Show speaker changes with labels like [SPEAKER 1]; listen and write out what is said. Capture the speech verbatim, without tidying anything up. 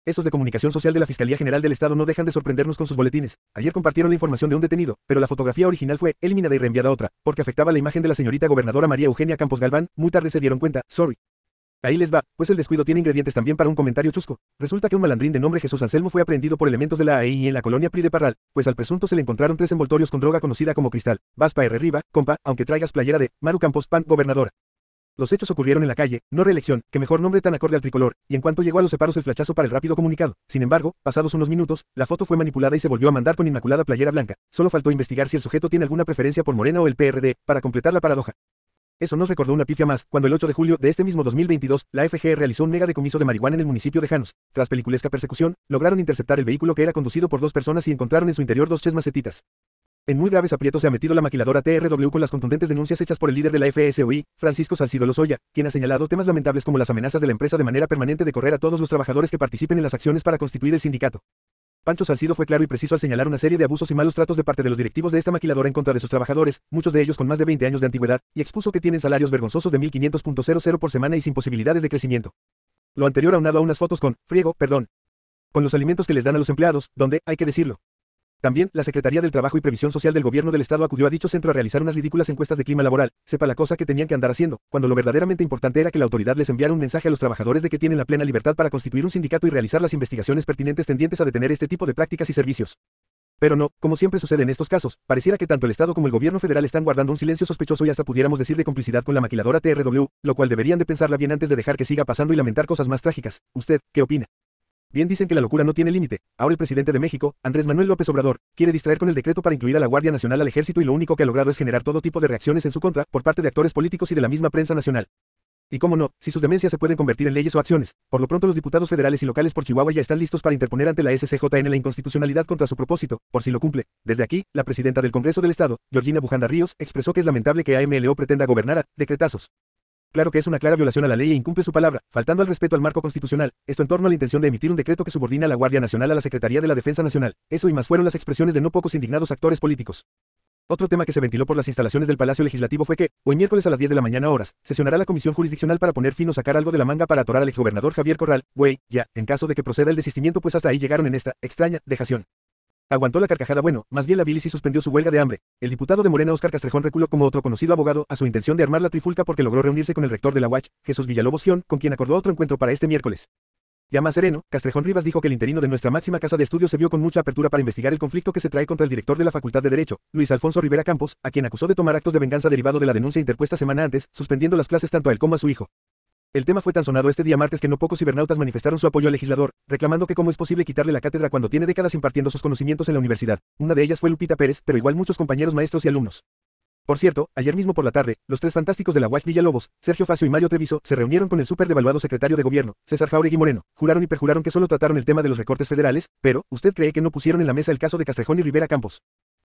[SPEAKER 1] Esos de comunicación social de la Fiscalía General del Estado no dejan de sorprendernos con sus boletines. Ayer compartieron la información de un detenido, pero la fotografía original fue eliminada y reenviada a otra, porque afectaba la imagen de la señorita gobernadora María Eugenia Campos Galván. Muy tarde se dieron cuenta, sorry. Ahí les va, pues el descuido tiene ingredientes también para un comentario chusco. Resulta que un malandrín de nombre Jesús Anselmo fue aprehendido por elementos de la A E I en la colonia Pri de Parral, pues al presunto se le encontraron tres envoltorios con droga conocida como cristal. Vas pa' R arriba, compa, aunque traigas playera de Maru Campos Pan, gobernadora. Los hechos ocurrieron en la calle, no reelección, que mejor nombre tan acorde al tricolor, y en cuanto llegó a los separos el flachazo para el rápido comunicado. Sin embargo, pasados unos minutos, la foto fue manipulada y se volvió a mandar con inmaculada playera blanca. Solo faltó investigar si el sujeto tiene alguna preferencia por Morena o el P R D, para completar la paradoja. Eso nos recordó una pifia más, cuando el ocho de julio de este mismo dos mil veintidós, la F G E realizó un mega decomiso de marihuana en el municipio de Janos. Tras peliculesca persecución, lograron interceptar el vehículo que era conducido por dos personas y encontraron en su interior dos chesmacetitas. En muy graves aprietos se ha metido la maquiladora T R W con las contundentes denuncias hechas por el líder de la F S O I, Francisco Salcido Lozoya, quien ha señalado temas lamentables como las amenazas de la empresa de manera permanente de correr a todos los trabajadores que participen en las acciones para constituir el sindicato. Pancho Salcido fue claro y preciso al señalar una serie de abusos y malos tratos de parte de los directivos de esta maquiladora en contra de sus trabajadores, muchos de ellos con más de veinte años de antigüedad, y expuso que tienen salarios vergonzosos de mil quinientos por semana y sin posibilidades de crecimiento. Lo anterior aunado a unas fotos con, friego, perdón, con los alimentos que les dan a los empleados, donde, hay que decirlo. También, la Secretaría del Trabajo y Previsión Social del Gobierno del Estado acudió a dicho centro a realizar unas ridículas encuestas de clima laboral, sepa la cosa que tenían que andar haciendo, cuando lo verdaderamente importante era que la autoridad les enviara un mensaje a los trabajadores de que tienen la plena libertad para constituir un sindicato y realizar las investigaciones pertinentes tendientes a detener este tipo de prácticas y servicios. Pero no, como siempre sucede en estos casos, pareciera que tanto el Estado como el Gobierno federal están guardando un silencio sospechoso y hasta pudiéramos decir de complicidad con la maquiladora T R W, lo cual deberían de pensarla bien antes de dejar que siga pasando y lamentar cosas más trágicas. ¿Usted qué opina? Bien dicen que la locura no tiene límite. Ahora el presidente de México, Andrés Manuel López Obrador, quiere distraer con el decreto para incluir a la Guardia Nacional al Ejército y lo único que ha logrado es generar todo tipo de reacciones en su contra por parte de actores políticos y de la misma prensa nacional. Y cómo no, si sus demencias se pueden convertir en leyes o acciones. Por lo pronto los diputados federales y locales por Chihuahua ya están listos para interponer ante la S C J N la inconstitucionalidad contra su propósito, por si lo cumple. Desde aquí, la presidenta del Congreso del Estado, Georgina Bujanda Ríos, expresó que es lamentable que A M L O pretenda gobernar a decretazos. Claro que es una clara violación a la ley e incumple su palabra, faltando al respeto al marco constitucional, esto en torno a la intención de emitir un decreto que subordina a la Guardia Nacional a la Secretaría de la Defensa Nacional. Eso y más fueron las expresiones de no pocos indignados actores políticos. Otro tema que se ventiló por las instalaciones del Palacio Legislativo fue que, hoy miércoles a las diez de la mañana horas, sesionará la Comisión Jurisdiccional para poner fin o sacar algo de la manga para atorar al exgobernador Javier Corral, güey, ya, en caso de que proceda el desistimiento pues hasta ahí llegaron en esta extraña dejación. Aguantó la carcajada bueno, más bien la bilis y suspendió su huelga de hambre. El diputado de Morena Óscar Castrejón reculó como otro conocido abogado a su intención de armar la trifulca porque logró reunirse con el rector de la U A C, Jesús Villalobos Gión, con quien acordó otro encuentro para este miércoles. Ya más sereno, Castrejón Rivas dijo que el interino de nuestra máxima casa de estudios se vio con mucha apertura para investigar el conflicto que se trae contra el director de la Facultad de Derecho, Luis Alfonso Rivera Campos, a quien acusó de tomar actos de venganza derivado de la denuncia interpuesta semana antes, suspendiendo las clases tanto a él como a su hijo. El tema fue tan sonado este día martes que no pocos cibernautas manifestaron su apoyo al legislador, reclamando que cómo es posible quitarle la cátedra cuando tiene décadas impartiendo sus conocimientos en la universidad. Una de ellas fue Lupita Pérez, pero igual muchos compañeros maestros y alumnos. Por cierto, ayer mismo por la tarde, los tres fantásticos de la U A C Villalobos, Sergio Facio y Mario Treviso, se reunieron con el súper devaluado secretario de Gobierno, César Jáuregui Moreno. Juraron y perjuraron que solo trataron el tema de los recortes federales, pero, ¿usted cree que no pusieron en la mesa el caso de Castrejón y Rivera Campos?